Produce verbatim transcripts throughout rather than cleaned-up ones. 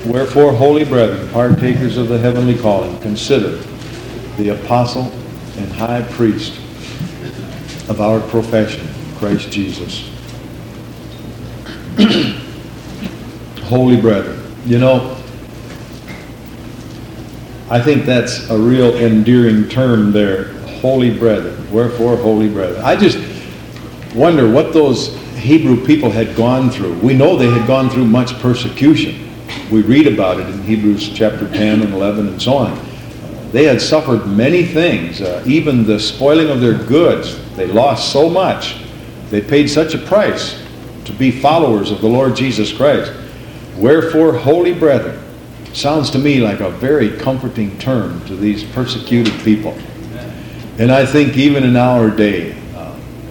Wherefore, holy brethren, partakers of the heavenly calling, consider the apostle and high priest of our profession, Christ Jesus. Holy brethren. You know, I think that's a real endearing term there. Holy brethren. Wherefore, holy brethren. I just wonder what those Hebrew people had gone through. We know they had gone through much persecution. We read about it in Hebrews chapter ten and eleven and so on. They had suffered many things, uh, even the spoiling of their goods. They lost so much. They paid such a price to be followers of the Lord Jesus Christ. Wherefore, holy brethren, sounds to me like a very comforting term to these persecuted people. And I think even in our day, uh,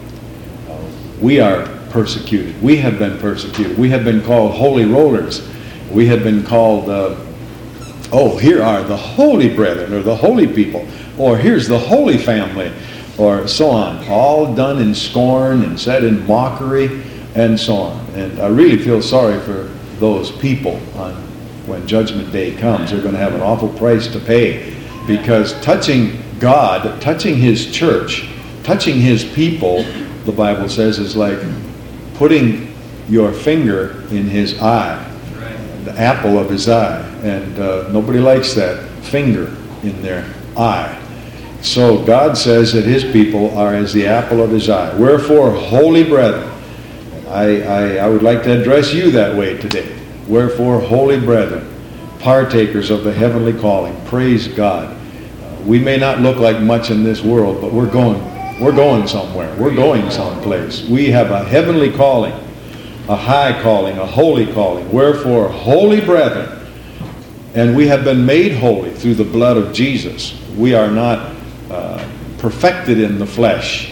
uh, we are persecuted. We have been persecuted. We have been called holy rollers. We have been called, uh, oh, here are the holy brethren, or the holy people, or here's the holy family, or so on. All done in scorn and said in mockery and so on. And I really feel sorry for those people on when Judgment Day comes. They're going to have an awful price to pay, because touching God, touching His church, touching His people, the Bible says, is like putting your finger in His eye, the apple of His eye. And uh, nobody likes that finger in their eye. So God says that His people are as the apple of His eye. Wherefore, holy brethren, I, I, I would like to address you that way today. Wherefore, holy brethren, partakers of the heavenly calling, praise God. Uh, we may not look like much in this world, but we're going, we're going somewhere. We're going someplace. We have a heavenly calling, a high calling, a holy calling. Wherefore, holy brethren, and we have been made holy through the blood of Jesus. We are not uh, perfected in the flesh.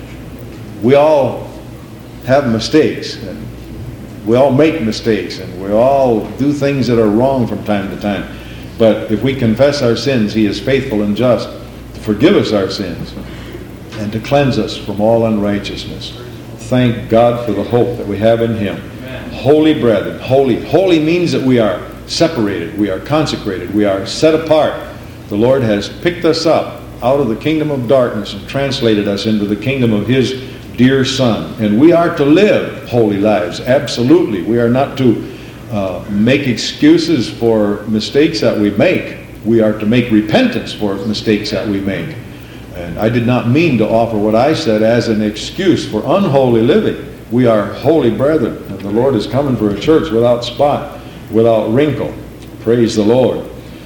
We all have mistakes, and we all make mistakes, and we all do things that are wrong from time to time. But if we confess our sins, He is faithful and just to forgive us our sins and to cleanse us from all unrighteousness. Thank God for the hope that we have in Him. Amen. Holy brethren, holy. Holy means that we are separated, we are consecrated, we are set apart. The Lord has picked us up out of the kingdom of darkness and translated us into the kingdom of His dear Son. And we are to live holy lives, absolutely. We are not to uh, make excuses for mistakes that we make. We are to make repentance for mistakes that we make. And I did not mean to offer what I said as an excuse for unholy living. We are holy brethren, and the Lord is coming for a church without spot, without wrinkle. Praise the Lord.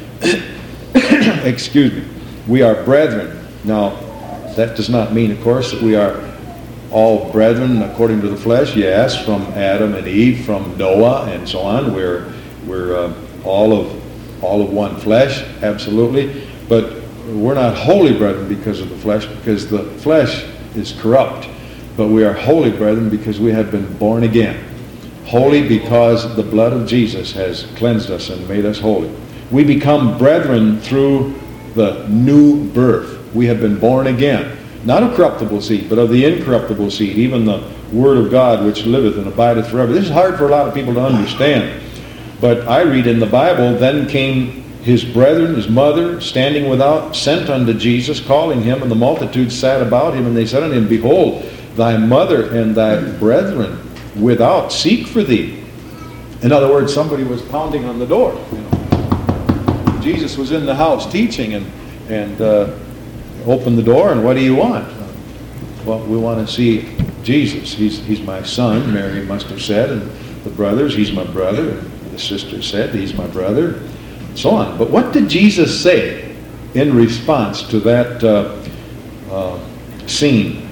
Excuse me. We are brethren. Now, that does not mean, of course, that we are all brethren according to the flesh. Yes, from Adam and Eve, from Noah and so on. We're we're uh, all of all of one flesh, absolutely. But we're not holy brethren because of the flesh, because the flesh is corrupt. But we are holy brethren because we have been born again. Holy because the blood of Jesus has cleansed us and made us holy. We become brethren through the new birth. We have been born again. Not of corruptible seed, but of the incorruptible seed, even the Word of God which liveth and abideth forever. This is hard for a lot of people to understand. But I read in the Bible, then came his brethren, his mother, standing without, sent unto Jesus, calling him, and the multitude sat about him, and they said unto him, Behold, thy mother and thy brethren without seek for thee. In other words, somebody was pounding on the door. You know. Jesus was in the house teaching, and, and uh, opened the door, and what do you want? Well, we want to see Jesus. He's, he's my son, Mary must have said, and the brothers, he's my brother. And the sister said, he's my brother. So on. But what did Jesus say in response to that uh, uh, scene?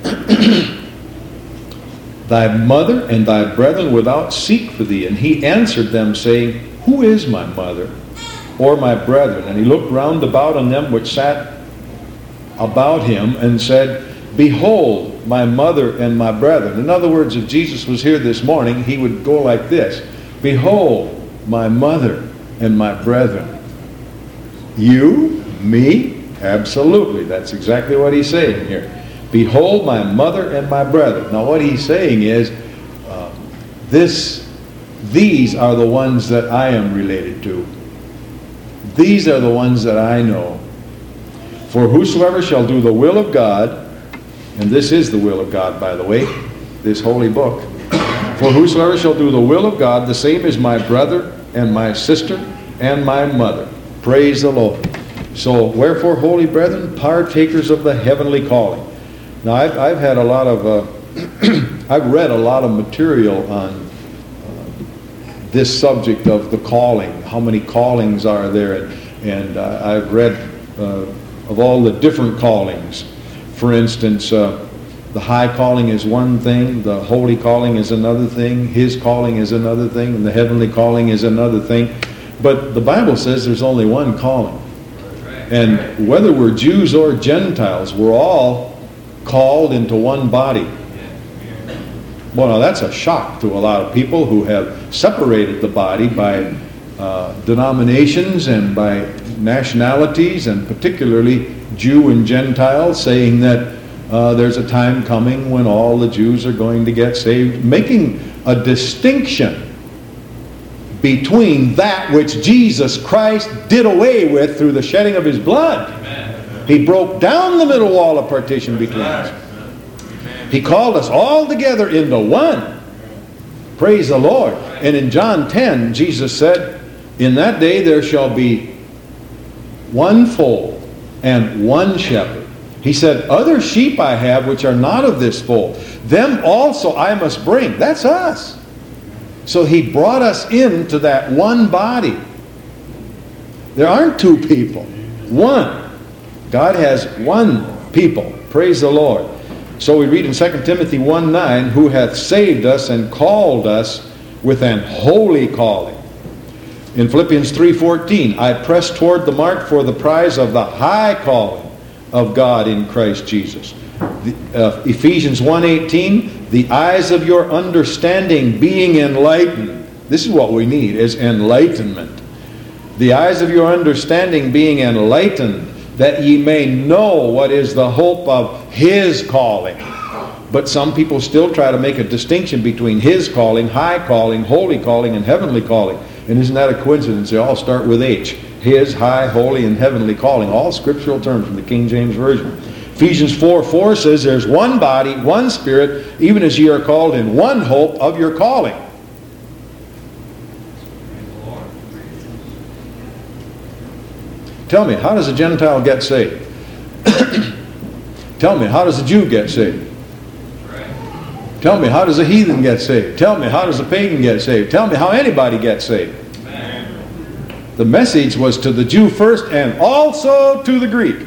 Thy mother and thy brethren without seek for thee. And he answered them, saying, Who is my mother or my brethren? And he looked round about on them which sat about him and said, Behold, my mother and my brethren. In other words, if Jesus was here this morning, he would go like this. Behold, my mother and my brethren. You? Me? Absolutely. That's exactly what he's saying here. Behold, my mother and my brethren. Now what he's saying is, uh, this These are the ones that I am related to. These are the ones that I know. For whosoever shall do the will of God, and this is the will of God, by the way, this holy book. For whosoever shall do the will of God, the same is my brother and my sister and my mother. Praise the Lord. So, wherefore, holy brethren, partakers of the heavenly calling. Now, I've, I've had a lot of, uh, I've read a lot of material on uh, this subject of the calling. How many callings are there? And, and uh, I've read uh, of all the different callings. For instance, uh, the high calling is one thing, the holy calling is another thing, his calling is another thing, and the heavenly calling is another thing. But the Bible says there's only one calling. And whether we're Jews or Gentiles, we're all called into one body. Well, now that's a shock to a lot of people who have separated the body by uh, denominations and by nationalities, and particularly Jew and Gentile, saying that uh, there's a time coming when all the Jews are going to get saved, making a distinction between that which Jesus Christ did away with through the shedding of his blood. Amen. He broke down the middle wall of partition between us. Amen. He called us all together into one. Praise the Lord. And in John ten, Jesus said, in that day there shall be one fold and one shepherd. He said, other sheep I have which are not of this fold. Them also I must bring. That's us. So he brought us into that one body. There aren't two people. One. God has one people. Praise the Lord. So we read in Second Timothy one nine, who hath saved us and called us with an holy calling. In Philippians three fourteen, I press toward the mark for the prize of the high calling of God in Christ Jesus. The, uh, Ephesians one eighteen, the eyes of your understanding being enlightened. This is what we need, is enlightenment. The eyes of your understanding being enlightened, that ye may know what is the hope of his calling. But some people still try to make a distinction between his calling, high calling, holy calling, and heavenly calling. And isn't that a coincidence? They all start with H. His, high, holy, and heavenly calling. All scriptural terms from the King James Version. Ephesians four four says there's one body, one spirit, even as ye are called in one hope of your calling. Tell me, how does a Gentile get saved? Tell me, how does a Jew get saved? Tell me, how does a heathen get saved? Tell me, how does a pagan get saved? Tell me how anybody gets saved. Amen. The message was to the Jew first and also to the Greek.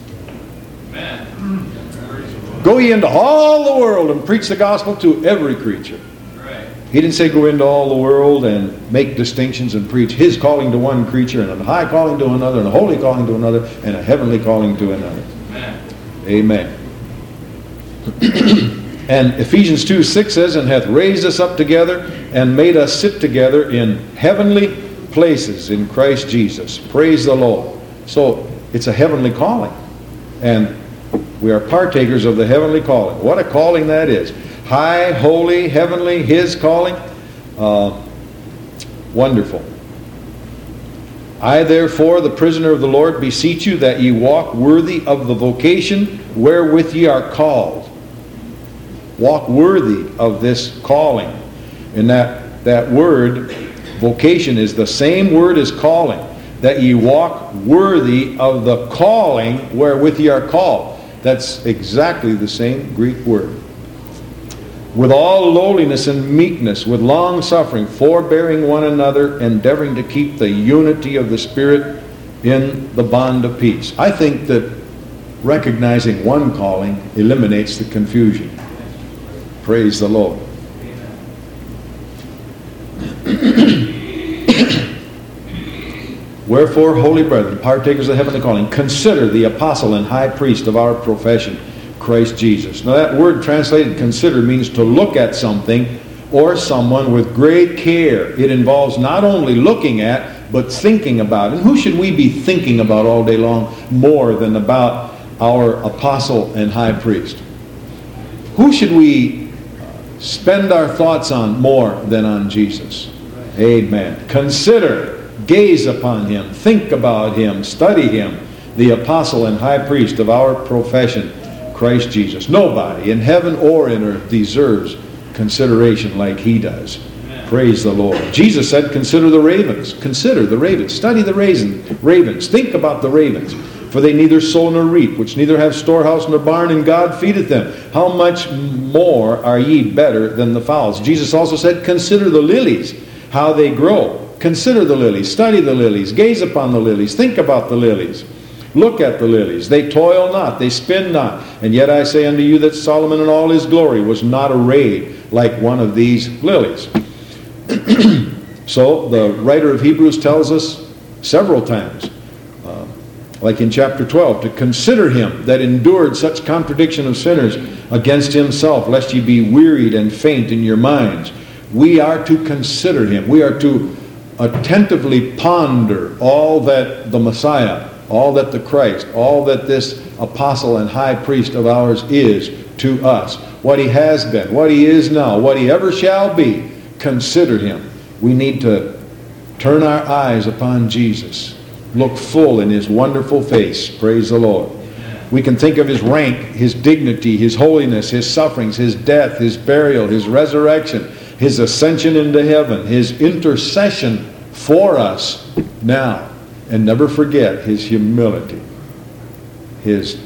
Amen. Go ye into all the world and preach the gospel to every creature. Right. He didn't say go into all the world and make distinctions and preach his calling to one creature and a high calling to another and a holy calling to another and a heavenly calling to another. Amen. Amen. And Ephesians two six says, and hath raised us up together and made us sit together in heavenly places in Christ Jesus. Praise the Lord. So it's a heavenly calling. And we are partakers of the heavenly calling. What a calling that is. High, holy, heavenly, his calling. Uh, wonderful. I therefore, the prisoner of the Lord, beseech you that ye walk worthy of the vocation wherewith ye are called. Walk worthy of this calling. And that, that word, vocation, is the same word as calling. That ye walk worthy of the calling wherewith ye are called. That's exactly the same Greek word. With all lowliness and meekness, with long suffering, forbearing one another, endeavoring to keep the unity of the Spirit in the bond of peace. I think that recognizing one calling eliminates the confusion. Praise the Lord. Wherefore, holy brethren, partakers of the heavenly calling, consider the apostle and high priest of our profession, Christ Jesus. Now that word translated consider means to look at something or someone with great care. It involves not only looking at, but thinking about. And who should we be thinking about all day long more than about our apostle and high priest? Who should we spend our thoughts on more than on Jesus? Amen. Consider, gaze upon him, think about him, study him, the apostle and high priest of our profession, Christ Jesus. Nobody in heaven or in earth deserves consideration like he does. Amen. Praise the Lord. Jesus said, consider the ravens. Consider the ravens. Study the raisin, ravens. Think about the ravens. For they neither sow nor reap, which neither have storehouse nor barn, and God feedeth them. How much more are ye better than the fowls? Jesus also said, consider the lilies, how they grow. Consider the lilies. Study the lilies. Gaze upon the lilies. Think about the lilies. Look at the lilies. They toil not, they spin not. And yet I say unto you that Solomon in all his glory was not arrayed like one of these lilies. So the writer of Hebrews tells us several times, uh, like in chapter twelve, to consider him that endured such contradiction of sinners against himself, lest ye be wearied and faint in your minds. We are to consider him. We are to attentively ponder all that the Messiah, all that the Christ, all that this apostle and high priest of ours is to us. What he has been, what he is now, what he ever shall be. Consider him. We need to turn our eyes upon Jesus. Look full in his wonderful face. Praise the Lord. We can think of his rank, his dignity, his holiness, his sufferings, his death, his burial, his resurrection, his ascension into heaven, his intercession for us now. And never forget his humility, his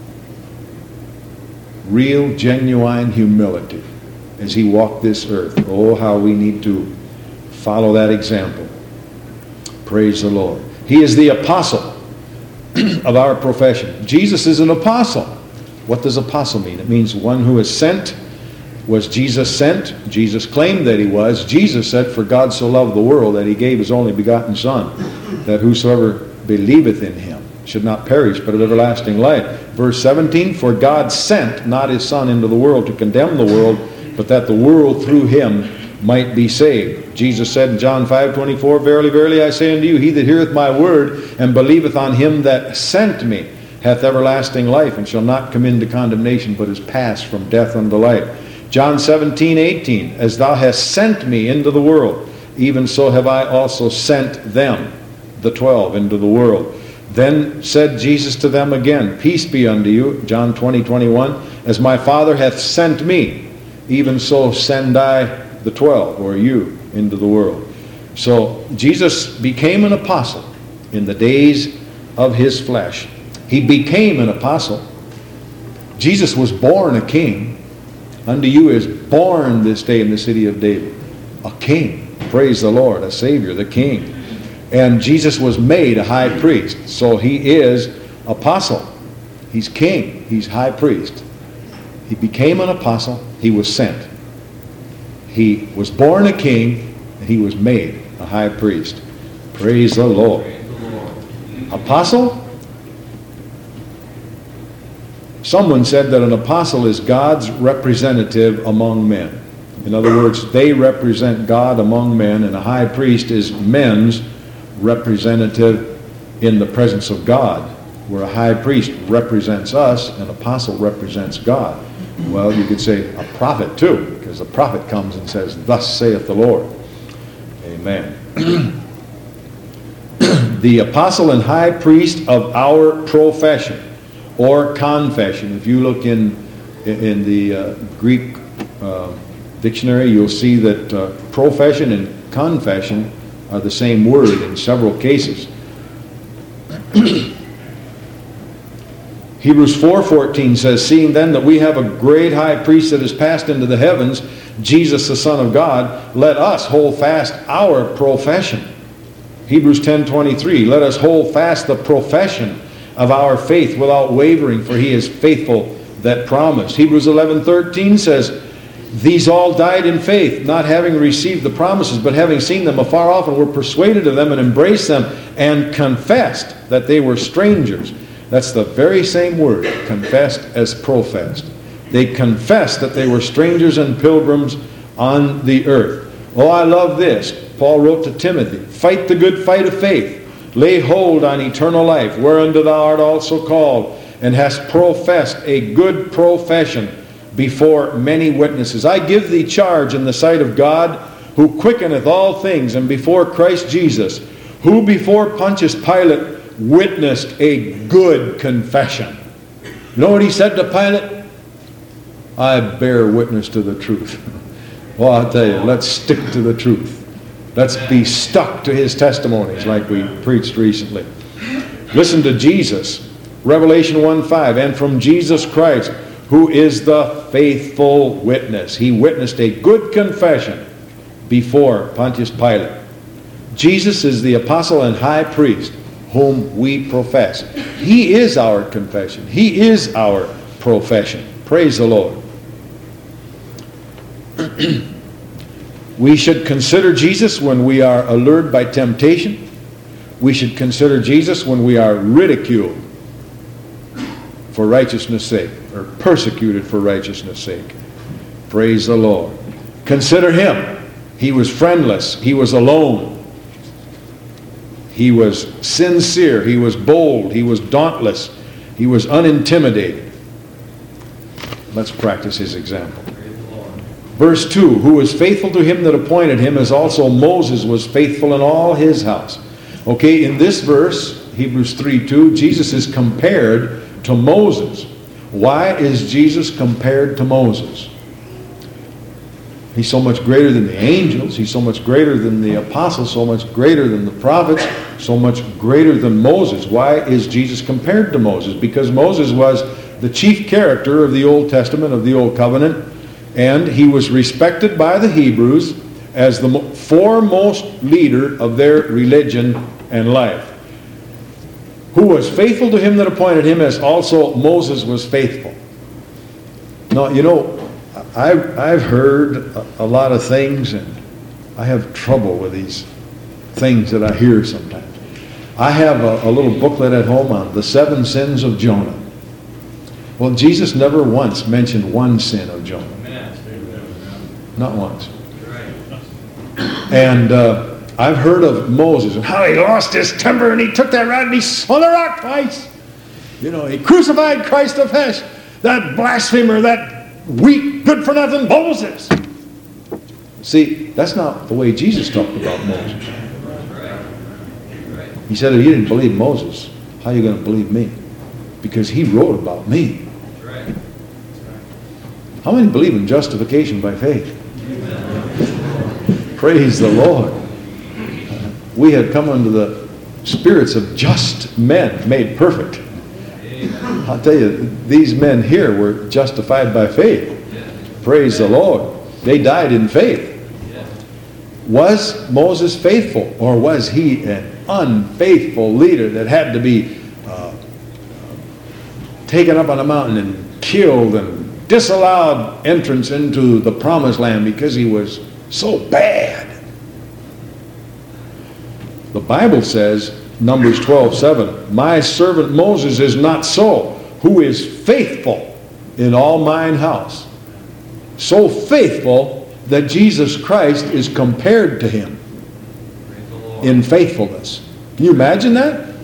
real, genuine humility as he walked this earth. Oh, how we need to follow that example. Praise the Lord. He is the apostle of our profession. Jesus is an apostle. What does apostle mean? It means one who is sent. Was Jesus sent? Jesus claimed that he was. Jesus said, for God so loved the world that he gave his only begotten Son, that whosoever believeth in him should not perish but have everlasting life. Verse seventeen, for God sent not his Son into the world to condemn the world, but that the world through him might be saved. Jesus said in John five twenty-four, verily, verily, I say unto you, he that heareth my word and believeth on him that sent me hath everlasting life, and shall not come into condemnation, but is passed from death unto life. John seventeen eighteen, as thou hast sent me into the world, even so have I also sent them, the twelve, into the world. Then said Jesus to them again, peace be unto you, John twenty twenty-one, as my Father hath sent me, even so send I the twelve, or you, into the world. So Jesus became an apostle in the days of his flesh. He became an apostle. Jesus was born a king. Unto you is born this day in the city of David a king. Praise the Lord, a Savior, the King. And Jesus was made a high priest. So he is apostle. He's king. He's high priest. He became an apostle. He was sent. He was born a king, and he was made a high priest. Praise the Lord. Apostle? Someone said that an apostle is God's representative among men. In other words, they represent God among men, and a high priest is men's representative in the presence of God. Where a high priest represents us, an apostle represents God. Well, you could say a prophet too, because a prophet comes and says, thus saith the Lord. Amen. The apostle and high priest of our profession, or confession. If you look in in the uh, Greek uh, dictionary, you'll see that uh, profession and confession are the same word in several cases. Hebrews four fourteen says, seeing then that we have a great high priest that is passed into the heavens, Jesus the Son of God, let us hold fast our profession. Hebrews ten twenty-three, let us hold fast the profession of our faith without wavering, for he is faithful that promised. Hebrews eleven thirteen says, these all died in faith, not having received the promises, but having seen them afar off, and were persuaded of them, and embraced them, and confessed that they were strangers. That's the very same word, confessed, as professed. They confessed that they were strangers and pilgrims on the earth. Oh, I love this. Paul wrote to Timothy, fight the good fight of faith. Lay hold on eternal life, whereunto thou art also called, and hast professed a good profession before many witnesses. I give thee charge in the sight of God, who quickeneth all things, and before Christ Jesus, who before Pontius Pilate witnessed a good confession. You know what he said to Pilate? I bear witness to the truth. Well, I'll tell you, let's stick to the truth. Let's be stuck to his testimonies like we preached recently. Listen to Jesus. Revelation one five, and from Jesus Christ, who is the faithful witness. He witnessed a good confession before Pontius Pilate. Jesus is the apostle and high priest whom we profess. He is our confession. He is our profession. Praise the Lord. We should consider Jesus when we are allured by temptation. We should consider Jesus when we are ridiculed for righteousness' sake, or persecuted for righteousness' sake. Praise the Lord. Consider him. He was friendless. He was alone. He was sincere. He was bold. He was dauntless. He was unintimidated. Let's practice his example. Verse two, who was faithful to him that appointed him, as also Moses was faithful in all his house. Okay, in this verse, Hebrews three two, Jesus is compared to Moses. Why is Jesus compared to Moses? He's so much greater than the angels. He's so much greater than the apostles, so much greater than the prophets, so much greater than Moses. Why is Jesus compared to Moses? Because Moses was the chief character of the Old Testament, of the Old Covenant, and he was respected by the Hebrews as the foremost leader of their religion and life. Who was faithful to him that appointed him, as also Moses was faithful. Now, you know, I've, I've heard a, a lot of things, and I have trouble with these things that I hear sometimes. I have a, a little booklet at home on the seven sins of Jonah. Well, Jesus never once mentioned one sin of Jonah. Not once. And uh, I've heard of Moses and how he lost his temper and he took that rod and he swung the rock twice. You know, he crucified Christ of flesh. That blasphemer, that weak, good-for-nothing Moses. See, that's not the way Jesus talked about Moses. He said, if you didn't believe Moses, how are you going to believe me? Because he wrote about me. How many believe in justification by faith? Praise the Lord. We had come under the spirits of just men made perfect. I'll tell you, these men here were justified by faith. Praise the Lord. They died in faith. Was Moses faithful, or was he an unfaithful leader that had to be uh, taken up on a mountain and killed and disallowed entrance into the promised land because he was so bad? The Bible says, Numbers twelve seven, my servant Moses is not so, who is faithful in all mine house. So faithful that Jesus Christ is compared to him in faithfulness. Can you imagine that?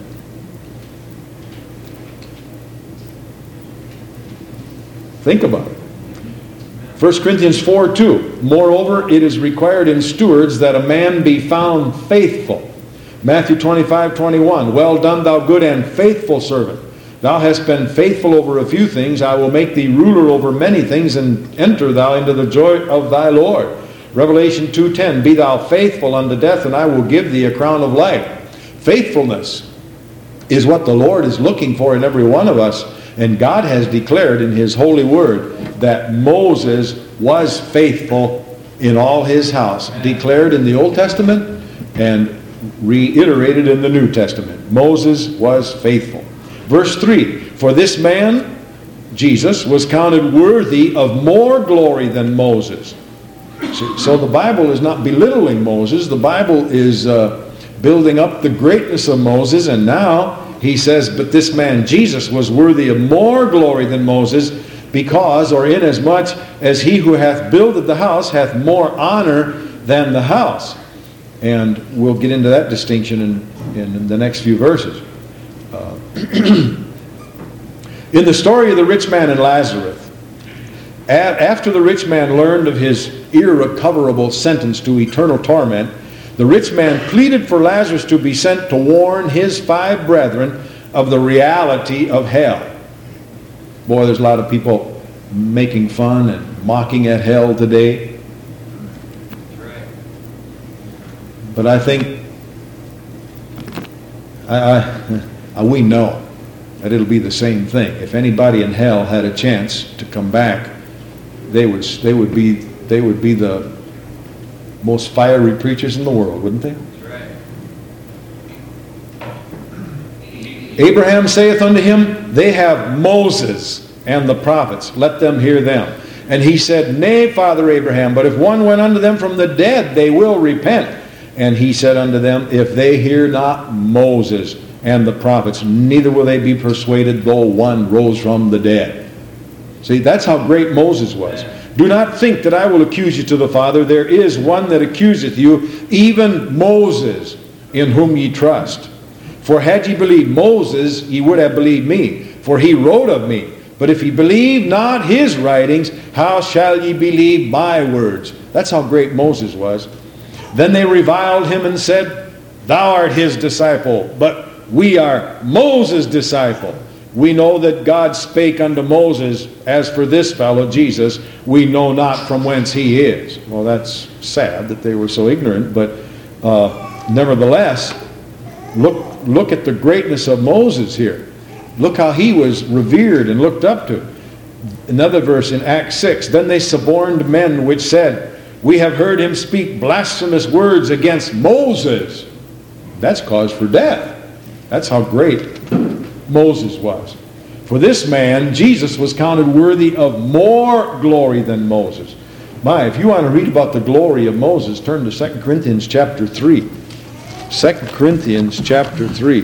Think about it. First Corinthians four two, moreover, it is required in stewards that a man be found faithful. Matthew twenty-five twenty-one, well done, thou good and faithful servant. Thou hast been faithful over a few things. I will make thee ruler over many things, and enter thou into the joy of thy Lord. Revelation two ten, be thou faithful unto death, and I will give thee a crown of life. Faithfulness is what the Lord is looking for in every one of us. And God has declared in his holy word that Moses was faithful in all his house. Declared in the Old Testament and reiterated in the New Testament. Moses was faithful. Verse three, for this man, Jesus, was counted worthy of more glory than Moses. So, so the Bible is not belittling Moses. The Bible is uh, building up the greatness of Moses. And now he says, but this man, Jesus, was worthy of more glory than Moses, because, or inasmuch as he who hath builded the house hath more honor than the house. And we'll get into that distinction in, in the next few verses. Uh, in the story of the rich man and Lazarus, a- after the rich man learned of his irrecoverable sentence to eternal torment, the rich man pleaded for Lazarus to be sent to warn his five brethren of the reality of hell. Boy, there's a lot of people making fun and mocking at hell today. But I think I, I, we know that it'll be the same thing. If anybody in hell had a chance to come back, they would they would be they would be the most fiery preachers in the world, wouldn't they? Abraham saith unto him, They have Moses and the prophets, let them hear them. And he said, Nay, Father Abraham, but if one went unto them from the dead, they will repent. And he said unto them, If they hear not Moses and the prophets, neither will they be persuaded, though one rose from the dead. See, that's how great Moses was. Do not think that I will accuse you to the Father. There is one that accuseth you, even Moses, in whom ye trust. For had ye believed Moses, ye would have believed me, for he wrote of me. But if ye believe not his writings, how shall ye believe my words? That's how great Moses was. Then they reviled him and said, Thou art his disciple, but we are Moses' disciple. We know that God spake unto Moses, As for this fellow, Jesus, we know not from whence he is. Well, that's sad that they were so ignorant, but uh, nevertheless, look, look at the greatness of Moses here. Look how he was revered and looked up to. Another verse in Acts six, Then they suborned men which said, We have heard him speak blasphemous words against Moses. That's cause for death. That's how great Moses was. For this man, Jesus, was counted worthy of more glory than Moses. My, if you want to read about the glory of Moses, turn to Second Corinthians chapter three. Second Corinthians chapter three.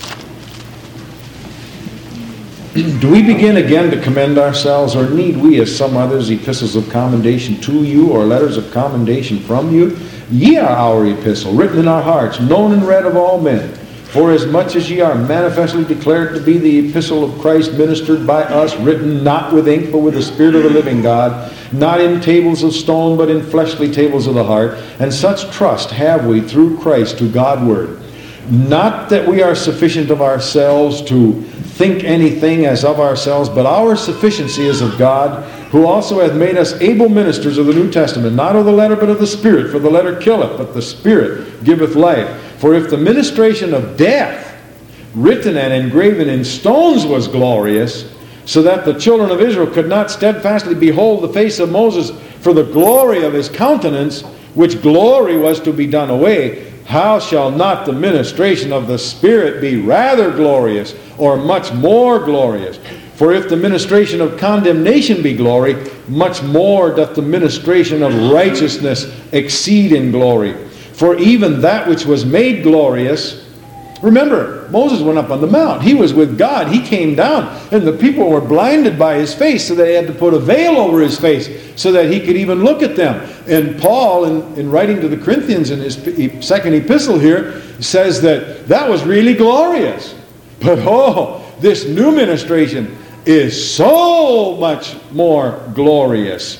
Do we begin again to commend ourselves, or need we, as some others, epistles of commendation to you, or letters of commendation from you? Ye are our epistle, written in our hearts, known and read of all men. For as much as ye are manifestly declared to be the epistle of Christ, ministered by us, written not with ink, but with the Spirit of the living God, not in tables of stone, but in fleshly tables of the heart. And such trust have we through Christ to Godward. Not that we are sufficient of ourselves to think anything as of ourselves, but our sufficiency is of God, who also hath made us able ministers of the New Testament, not of the letter, but of the Spirit. For the letter killeth, but the Spirit giveth life. For if the ministration of death, written and engraven in stones, was glorious, so that the children of Israel could not steadfastly behold the face of Moses for the glory of his countenance, which glory was to be done away, how shall not the ministration of the Spirit be rather glorious, or much more glorious? For if the ministration of condemnation be glory, much more doth the ministration of righteousness exceed in glory. For even that which was made glorious, remember, Moses went up on the mount. He was with God. He came down, and the people were blinded by his face, so they had to put a veil over his face so that he could even look at them. And Paul, in, in writing to the Corinthians in his second epistle here, says that that was really glorious. But oh, this new ministration is so much more glorious.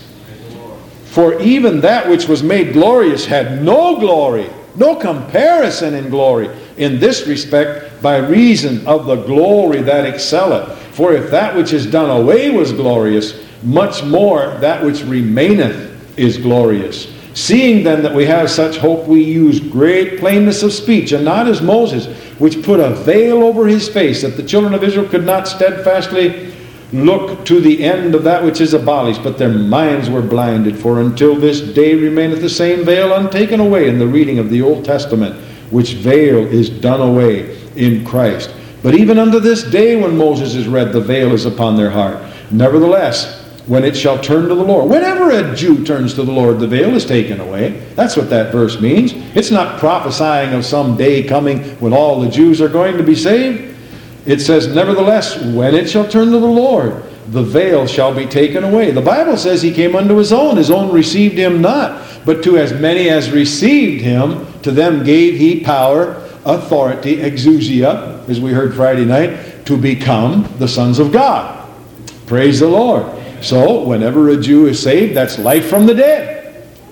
For even that which was made glorious had no glory, no comparison in glory, in this respect, by reason of the glory that excelleth. For if that which is done away was glorious, much more that which remaineth is glorious. Seeing then that we have such hope, we use great plainness of speech, and not as Moses, which put a veil over his face, that the children of Israel could not steadfastly look to the end of that which is abolished, but their minds were blinded. For until this day remaineth the same veil untaken away in the reading of the Old Testament, which veil is done away in Christ. But even unto this day when Moses is read, the veil is upon their heart. Nevertheless, when it shall turn to the Lord. Whenever a Jew turns to the Lord, the veil is taken away. That's what that verse means. It's not prophesying of some day coming when all the Jews are going to be saved. It says, nevertheless, when it shall turn to the Lord, the veil shall be taken away. The Bible says he came unto his own. His own received him not. But to as many as received him, to them gave he power, authority, exousia, as we heard Friday night, to become the sons of God. Praise the Lord. So, whenever a Jew is saved, that's life from the dead.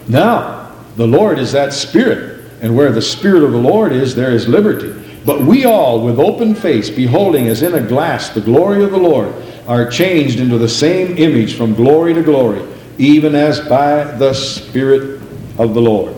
Now, the Lord is that Spirit, and where the Spirit of the Lord is, there is liberty. But we all, with open face, beholding as in a glass the glory of the Lord, are changed into the same image from glory to glory, even as by the Spirit of the Lord.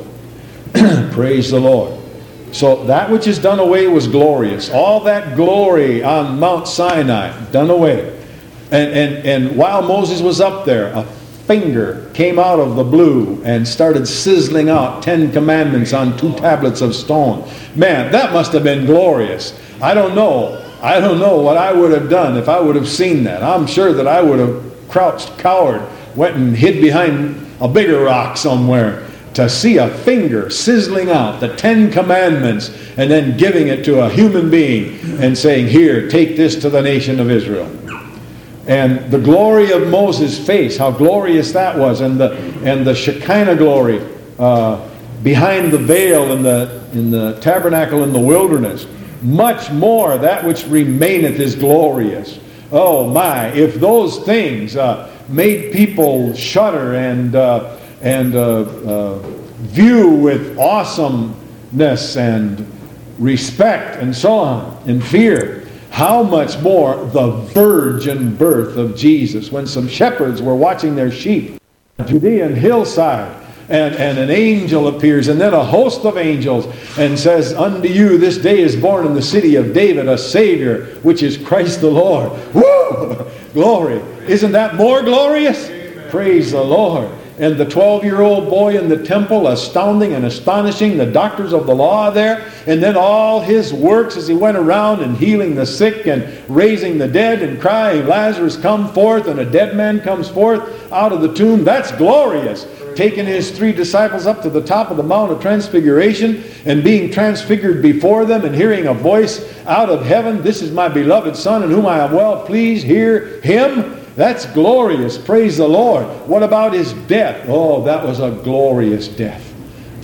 Praise the Lord. So that which is done away was glorious. All that glory on Mount Sinai, done away. And, and, and while Moses was up there, a finger came out of the blue and started sizzling out Ten Commandments on two tablets of stone. Man, that must have been glorious. I don't know. I don't know what I would have done if I would have seen that. I'm sure that I would have crouched, cowered, went and hid behind a bigger rock somewhere to see a finger sizzling out the Ten Commandments and then giving it to a human being and saying, here, take this to the nation of Israel. And the glory of Moses' face, how glorious that was, and the and the Shekinah glory uh, behind the veil in the in the tabernacle in the wilderness. Much more, that which remaineth is glorious. Oh my! If those things uh, made people shudder and uh, and uh, uh, view with awesomeness and respect and so on and fear, how much more the virgin birth of Jesus, when some shepherds were watching their sheep on the Judean hillside, and, and an angel appears, and then a host of angels, and says, unto you this day is born in the city of David a Savior, which is Christ the Lord. Woo! Glory. Isn't that more glorious? Amen. Praise the Lord. And the twelve-year-old boy in the temple, astounding and astonishing the doctors of the law there. And then all his works as he went around and healing the sick and raising the dead and crying, Lazarus, come forth, and a dead man comes forth out of the tomb. That's glorious. Taking his three disciples up to the top of the Mount of Transfiguration and being transfigured before them and hearing a voice out of heaven, this is my beloved Son in whom I am well pleased. Hear him. That's glorious. Praise the Lord. What about his death? Oh, that was a glorious death.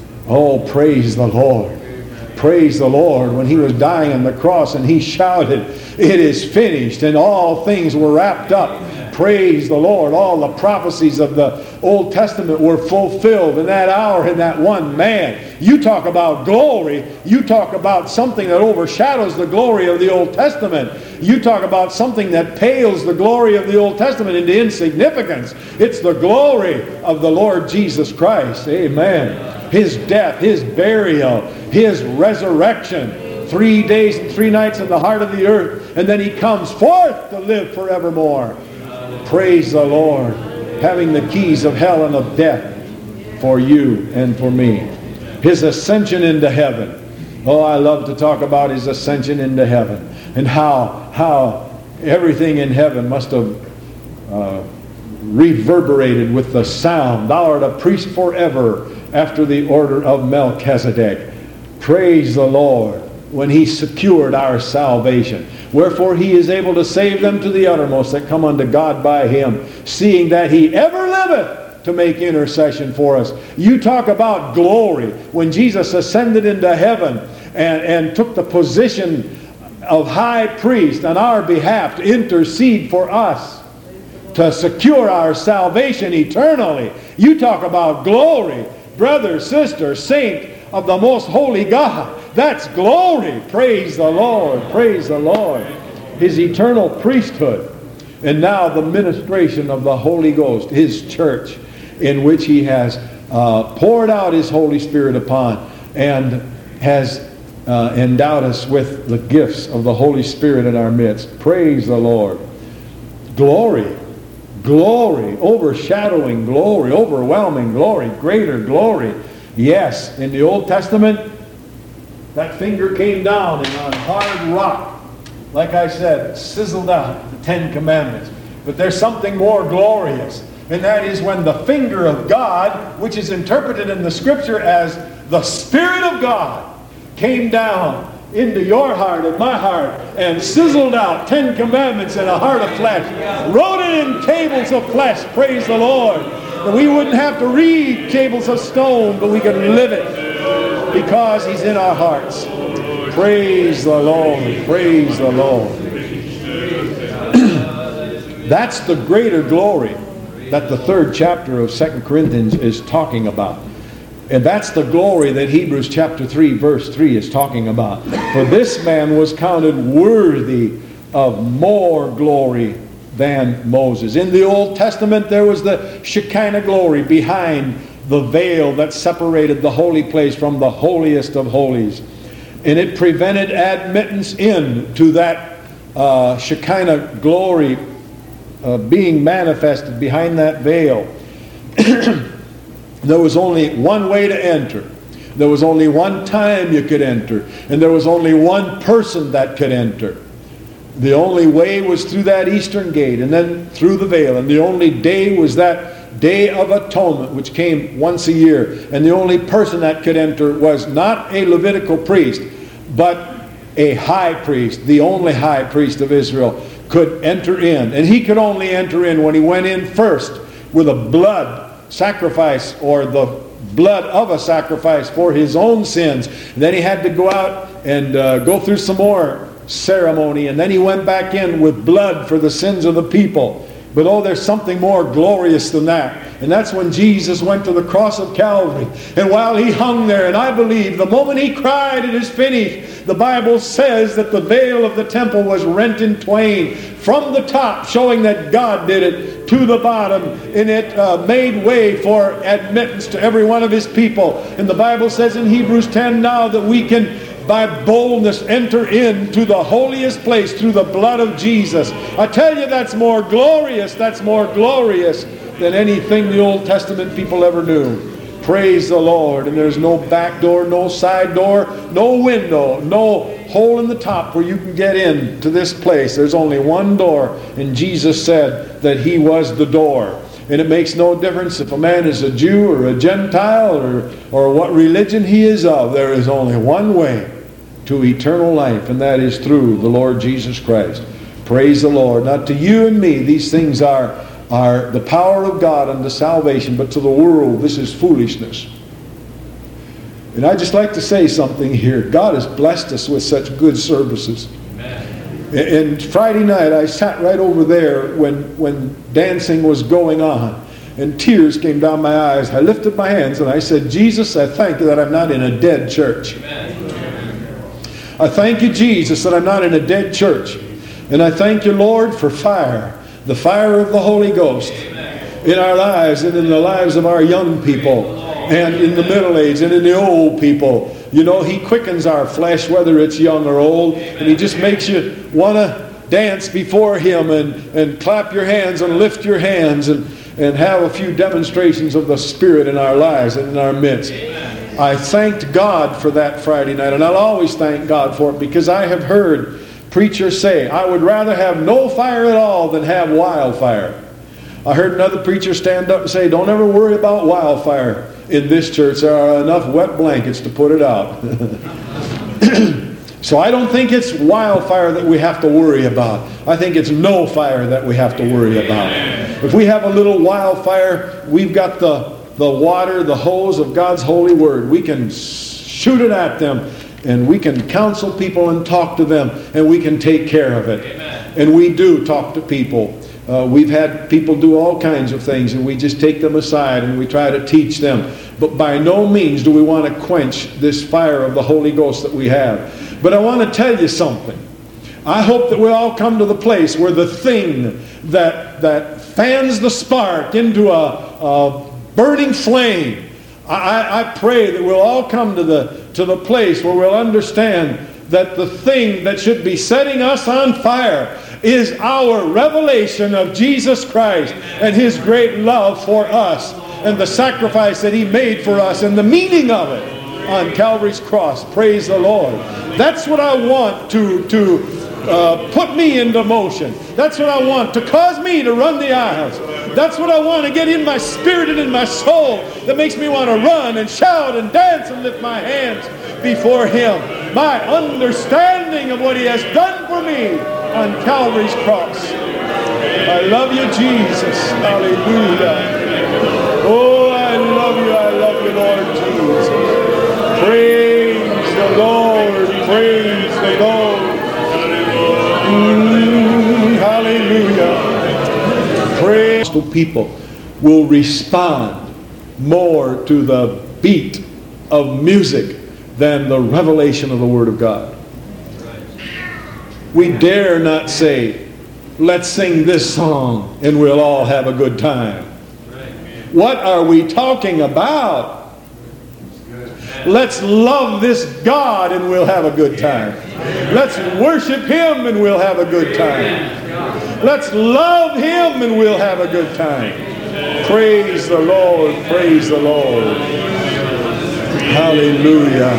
Oh, praise the Lord. Amen. Praise the Lord. When he was dying on the cross and he shouted, it is finished, and all things were wrapped up. Amen. Praise the Lord. All the prophecies of the Old Testament were fulfilled in that hour, in that one man. You talk about glory. You talk about something that overshadows the glory of the Old Testament. You talk about something that pales the glory of the Old Testament into insignificance. It's the glory of the Lord Jesus Christ. Amen. His death, his burial, his resurrection. Three days and three nights in the heart of the earth. And then he comes forth to live forevermore. Praise the Lord. Having the keys of hell and of death for you and for me. His ascension into heaven. Oh, I love to talk about his ascension into heaven. And how, how everything in heaven must have uh, reverberated with the sound. Thou art a priest forever after the order of Melchizedek. Praise the Lord. When he secured our salvation. Wherefore he is able to save them to the uttermost that come unto God by him, seeing that he ever liveth to make intercession for us. You talk about glory. When Jesus ascended into heaven and, and took the position of high priest on our behalf to intercede for us, to secure our salvation eternally. You talk about glory. Brother, sister, saint of the most holy God. That's glory. Praise the Lord. Praise the Lord. His eternal priesthood. And now the ministration of the Holy Ghost, his church, in which he has uh, poured out his Holy Spirit upon and has uh, endowed us with the gifts of the Holy Spirit in our midst. Praise the Lord. Glory. Glory. Overshadowing glory. Overwhelming glory. Greater glory. Yes, in the Old Testament, that finger came down and on hard rock, like I said, sizzled out the Ten Commandments. But there's something more glorious, and that is when the finger of God, which is interpreted in the Scripture as the Spirit of God, came down into your heart and my heart and sizzled out Ten Commandments in a heart of flesh, wrote it in tables of flesh. Praise the Lord. And we wouldn't have to read tables of stone, but we could live it because he's in our hearts. Praise the Lord. Praise the Lord. That's the greater glory that the third chapter of Second Corinthians is talking about. And that's the glory that Hebrews chapter three verse three is talking about. For this man was counted worthy of more glory than Moses. In the Old Testament there was the Shekinah glory behind the veil that separated the holy place from the holiest of holies. And it prevented admittance in to that uh, Shekinah glory uh, being manifested behind that veil. There was only one way to enter. There was only one time you could enter. And there was only one person that could enter. The only way was through that eastern gate and then through the veil. And the only day was that Day of Atonement, which came once a year. And the only person that could enter was not a Levitical priest, but a high priest. The only high priest of Israel could enter in. And he could only enter in when he went in first with a blood sacrifice, or the blood of a sacrifice for his own sins. And then he had to go out and uh, go through some more ceremony, and then he went back in with blood for the sins of the people. But oh, there's something more glorious than that. And that's when Jesus went to the cross of Calvary. And while he hung there, and I believe the moment he cried, "It is finished," the Bible says that the veil of the temple was rent in twain from the top, showing that God did it, to the bottom, and it uh, made way for admittance to every one of his people. And the Bible says in Hebrews ten now that we can by boldness enter into the holiest place through the blood of Jesus. I tell you, that's more glorious, that's more glorious than anything the Old Testament people ever knew. Praise the Lord. And there's no back door, no side door, no window, no hole in the top where you can get in to this place. There's only one door, and Jesus said that he was the door. And it makes no difference if a man is a Jew or a Gentile or, or what religion he is of. There is only one way to eternal life, and that is through the Lord Jesus Christ. Praise the Lord. Not to you and me, these things are, are the power of God unto salvation, but to the world, this is foolishness. And I'd just like to say something here. God has blessed us with such good services. Amen. And Friday night, I sat right over there when, when dancing was going on, and tears came down my eyes. I lifted my hands and I said, Jesus, I thank you that I'm not in a dead church. Amen. I thank you, Jesus, that I'm not in a dead church. And I thank you, Lord, for fire, the fire of the Holy Ghost in our lives and in the lives of our young people and in the middle age and in the old people. You know, he quickens our flesh, whether it's young or old, and he just makes you want to dance before him and, and clap your hands and lift your hands and, and have a few demonstrations of the Spirit in our lives and in our midst. I thanked God for that Friday night, and I'll always thank God for it, because I have heard preachers say, I would rather have no fire at all than have wildfire. I heard another preacher stand up and say, don't ever worry about wildfire in this church. There are enough wet blankets to put it out. So I don't think it's wildfire that we have to worry about. I think it's no fire that we have to worry about. If we have a little wildfire, we've got the the water, the hose of God's holy word. We can shoot it at them, and we can counsel people and talk to them, and we can take care of it. Amen. And we do talk to people. Uh, we've had people do all kinds of things, and we just take them aside and we try to teach them. But by no means do we want to quench this fire of the Holy Ghost that we have. But I want to tell you something. I hope that we all come to the place where the thing that, that fans the spark into a, a burning flame, I, I pray that we'll all come to the, to the place where we'll understand that the thing that should be setting us on fire is our revelation of Jesus Christ and his great love for us and the sacrifice that he made for us and the meaning of it on Calvary's cross. Praise the Lord. That's what I want to, to uh, put me into motion. That's what I want to cause me to run the aisles. That's what I want to get in my spirit and in my soul that makes me want to run and shout and dance and lift my hands before him. My understanding of what he has done for me on Calvary's cross. I love you, Jesus. Hallelujah. Oh, I love you. I love you, Lord Jesus. Praise the Lord. Praise the Lord. Mm, hallelujah. Praise. People will respond more to the beat of music than the revelation of the Word of God. We dare not say, let's sing this song and we'll all have a good time. What are we talking about? Let's love this God and we'll have a good time. Let's worship Him and we'll have a good time. Let's love Him and we'll have a good time. Praise the Lord, praise the Lord. Hallelujah.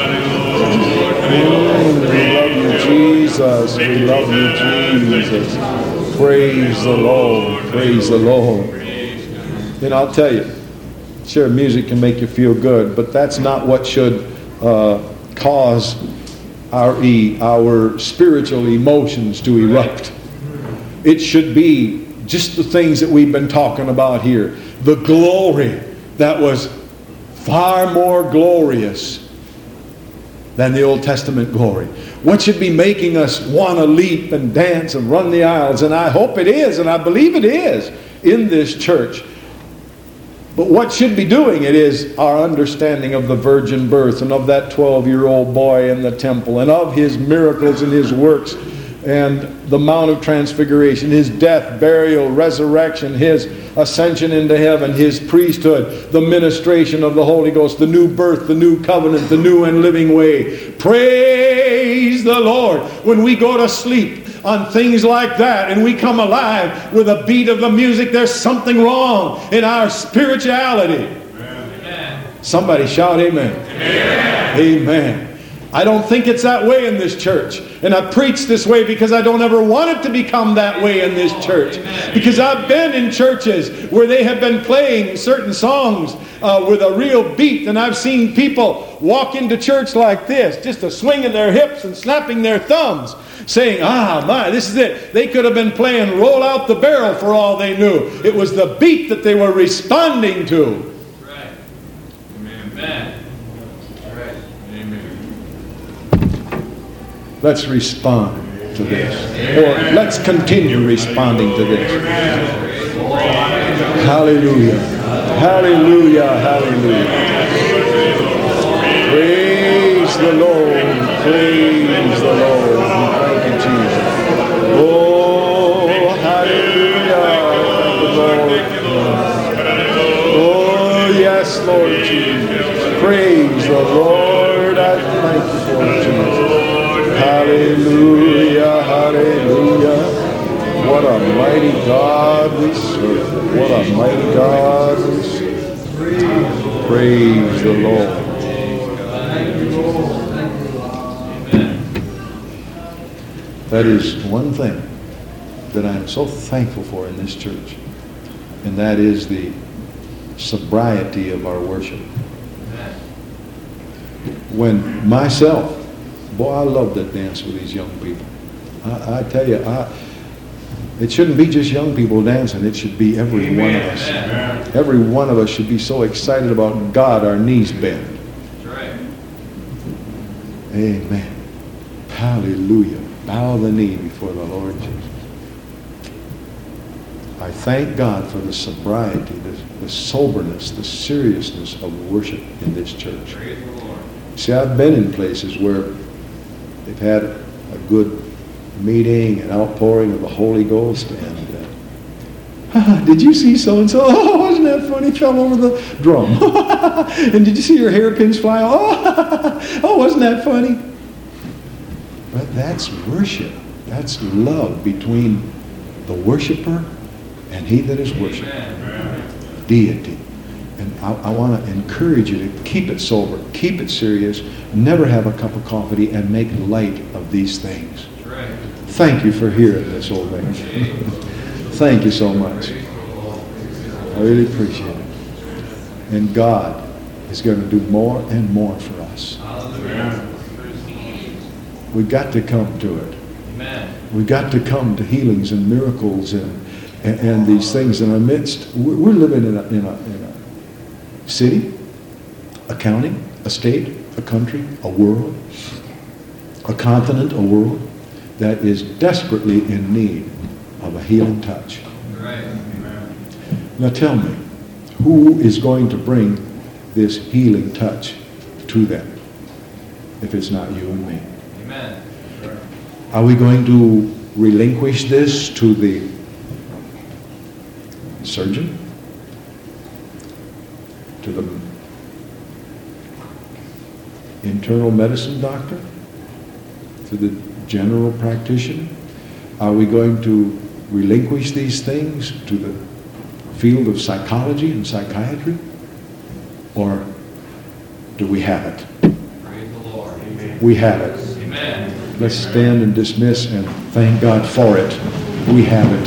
Mm, we love you, Jesus. We love you, Jesus. Praise the Lord, praise the Lord. And I'll tell you, sure, music can make you feel good, but that's not what should uh, cause our e our spiritual emotions to erupt. It should be just the things that we've been talking about here. The glory that was far more glorious than the Old Testament glory. What should be making us want to leap and dance and run the aisles? And I hope it is, and I believe it is in this church. But what should be doing it is our understanding of the virgin birth and of that twelve-year-old boy in the temple and of His miracles and His works and the Mount of Transfiguration, His death, burial, resurrection, His ascension into heaven, His priesthood, the ministration of the Holy Ghost, the new birth, the new covenant, the new and living way. Praise the Lord. When we go to sleep on things like that and we come alive with a beat of the music, there's something wrong in our spirituality. Amen. Somebody shout amen. Amen. Amen. I don't think it's that way in this church. And I preach this way because I don't ever want it to become that way in this church. Because I've been in churches where they have been playing certain songs uh, with a real beat. And I've seen people walk into church like this, just a swinging their hips and snapping their thumbs, saying, ah, my, this is it. They could have been playing Roll Out the Barrel for all they knew. It was the beat that they were responding to. Right. Amen. Let's respond to this. Or let's continue responding to this. Hallelujah. Hallelujah. Hallelujah. Praise the Lord. Praise the Lord. Thank you, Jesus. Oh, hallelujah. Thank you, Lord. Oh, yes, Lord Jesus. Praise the Lord. I thank you for it, Jesus. Hallelujah, hallelujah. What a mighty God we serve. What a mighty God we serve. Praise the Lord. That is one thing that I am so thankful for in this church, and that is the sobriety of our worship. When myself, boy, I love that dance with these young people. I, I tell you, I, it shouldn't be just young people dancing. It should be every Amen. One of us. Amen. Every one of us should be so excited about God, our knees bend. That's right. Amen. Hallelujah. Bow the knee before the Lord Jesus. I thank God for the sobriety, the, the soberness, the seriousness of worship in this church. Praise the Lord. See, I've been in places where they've had a good meeting, an outpouring of the Holy Ghost, and uh, ah, did you see so-and-so? Oh, wasn't that funny? Fell over the drum. And did you see your hairpins fly? Oh, oh, wasn't that funny? But that's worship. That's love between the worshiper and he that is worshipped. Amen. Deity. And I, I want to encourage you to keep it sober, keep it serious, never have a cup of coffee, and make light of these things. Right. Thank you for hearing this, old man. Thank you so much. I really appreciate it. And God is going to do more and more for us. We've got to come to it. Amen. We've got to come to healings and miracles and, and, and these things in our midst. We're, we're living in a, in, a, in a city, a county, a state, a country, a world, a continent, a world that is desperately in need of a healing touch. Right. Now tell me, who is going to bring this healing touch to them if it's not you and me? Amen. Are we going to relinquish this to the surgeon? To the internal medicine doctor? To the general practitioner? Are we going to relinquish these things to the field of psychology and psychiatry? Or do we have it? Praise the Lord. We have it. Amen. Let's stand and dismiss and thank God for it. We have it.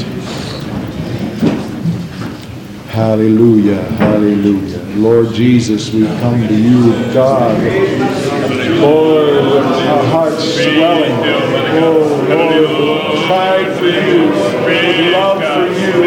Hallelujah, hallelujah. Lord Jesus, we come to you, God. Lord, with our hearts swelling. Oh, Lord, with pride for you, with love